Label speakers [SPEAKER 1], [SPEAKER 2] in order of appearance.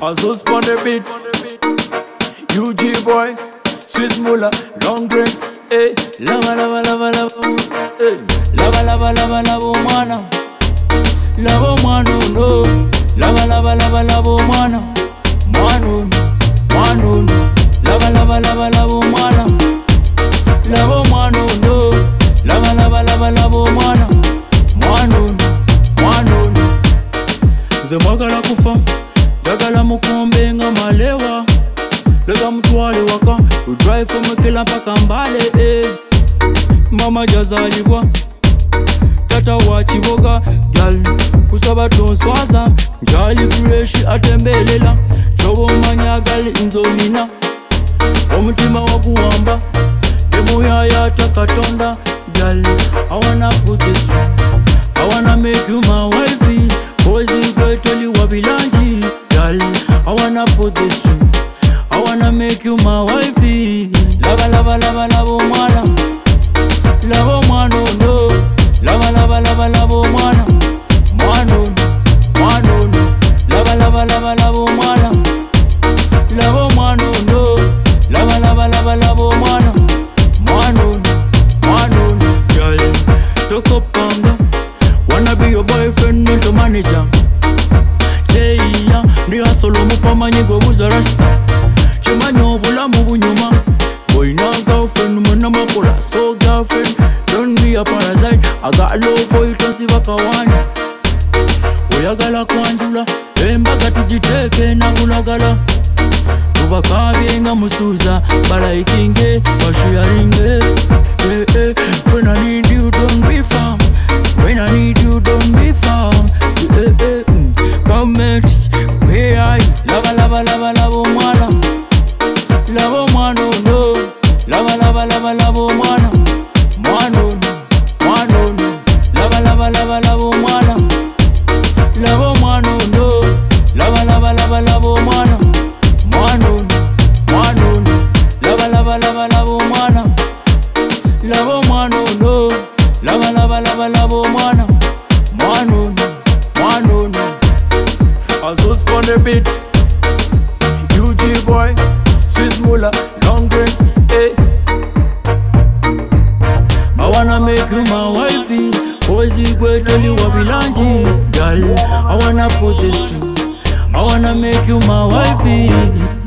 [SPEAKER 1] Azus on the beat, UG boy, Swiss Mula, long drink, eh. Lava, lava, lava, lava, eh. Lava, lava, lava, lava, mana. Lava, manu, no. Lava, lava, lava, lava, mana. Manu, manu, no. Lava, lava, lava, lava, mana. Lava, manu, no. Lava, lava, lava, lava, mana. Manu, manu, no. Zemagala kufa. Jagala mukombe nga malewa. Lega mutwale waka. We drive from Mekela mpaka Mbale, eh. Mama jazalibwa tata wachiboga gal kusaba tonswaza njali fresh atembelela chobo manyagal inzonina omutima wakuwamba demoya yatakatonda gal. I wanna put this, I wanna make you my wifey. Boys gwetoli wabilanji gal. I wanna put this, I wanna make you my wifey. Lava, lava, lava, lava, mwana. Lava, mwana, no. Lava, lava, lava, lava, mwana. Mwana, mwana, no. Lava, lava, lava, lava, mwana. Lava, mwana, no. Lava, lava, lava, lava, mwana. Mwana, mwana, no. Girl, toko panga. Wanna be your boyfriend, not your manager. Yeah, ni asolo mupamanyi gwe buzarasta. Chimanyo bulamu bunyuma. Boy na girlfriend, muna makola so girlfriend. Don't be a parasite, I got love for you, don't see wakawani. Oyagala kwanjula, embaga tujiteke na gulagala. Tubakabye nga musuza, balaikinge, basharinge. When I need you, don't be far. When I need you, don't be far. Come and where are you? Lava, lava, lava, lava, mwana. Lava, mwana, no. Lava, lava, lava, lava, mwana. Mwana, mwana, no. Lava, lava, lava, lava, mwana. Lava, mwana, no. Lava, lava, lava, lava, mwana. Mwana, mwana, no. Lava, lava, lava, lava, mwana. Lava, mwana, no. Lava, lava, lava, lava, mwana. Mwana, mwana, no. Azus on the beat, UG boy, Swiss Mula, long drink, eh. I wanna make you my wifey. Boys gwetoli wabilanji girl. I wanna put this through, I wanna make you my wifey.